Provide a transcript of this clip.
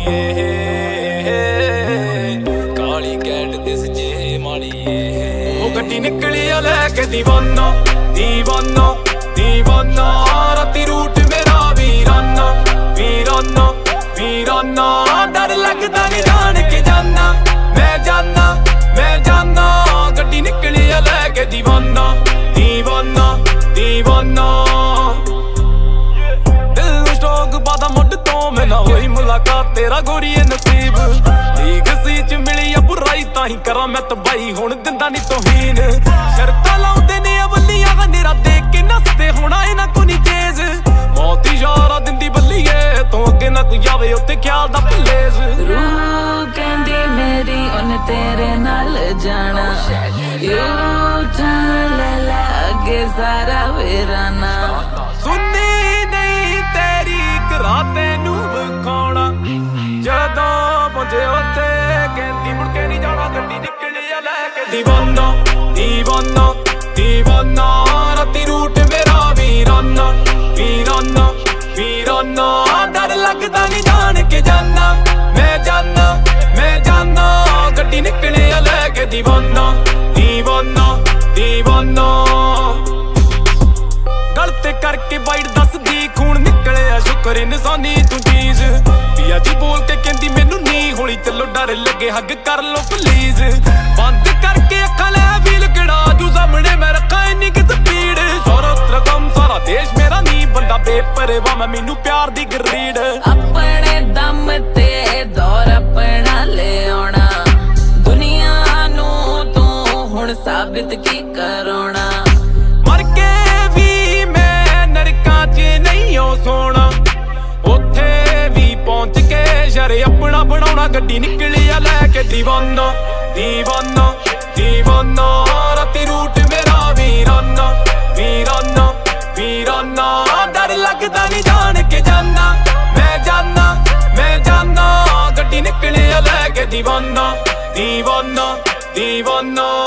Kali cat this जे माड़ी ओ गड्डी निकली लैके दीवाना दीवाना दीवाना राती रूट मेरा वीराना वीराना वीराना डर लगदा नहीं जान के जाना मैं जाना गड्डी निकली लैके दीवाना दीवाना दीवाना दिल नूं स्टॉक पादा मुड तो मैं ना होई मुलाकात तेरा गोरीए नसीब लीग सी च मिली आ बुराई ताही करा मैं तबाही हुण दिंदा नहीं तौहीन शर्तां लाउंदे ने अवलियां नेरा देख के नसदे होना इन्हां को नहीं तेज मौत इशारा दिंदी बल्लीए तू अगे ना कोई जावे उत्ते ख्याल दा पलेज कहंदी मेरी उन तेरे नाल जाना यू जान ले अगे सारा वीराना सुनी नहीं तेरी करा तेनू विखाउणा जदों पहुंचे उत्ते कहंदी मुड़ के नहीं जाना गड्डी निकली लैके दीवाना दीवाना दीवाना राती रूट मेरा वीराना वीराना वीराना डर लगदा नहीं जान के जाना मैं जाना गड्डी निकली लैके दीवाना दीवाना दीवाना गलत करके बाइट दसदी खून निकलिया शुक्र इंसानी तू चीज पिया जी बोल के कहंदी मैनू नी होली चलो डर लगे हग कर लो प्लीज बंद करके अखां लै वील किड़ा जू सामने मैं रखा इन्नी कि स्पीड शोहरत रकम सारा देश मेरा नी बंदा बेपरवाह मैं मैनू प्यार दी गरीड अपने दम ते दौर अपना ले आना दुनिया नू तू हुण साबित की करोना मर के भी मैं नरकां च नहीं हो सोना उत्थे भी पहुंच के शरे अपना बनाउणा गड्डी निकली लैके दीवाना दीवाना दीवाना राती रूट मेरा वीराना वीराना वीराना डर लगदा नहीं जान के जाना मैं जाना गड्डी निकली लैके दीवाना दीवाना दीवाना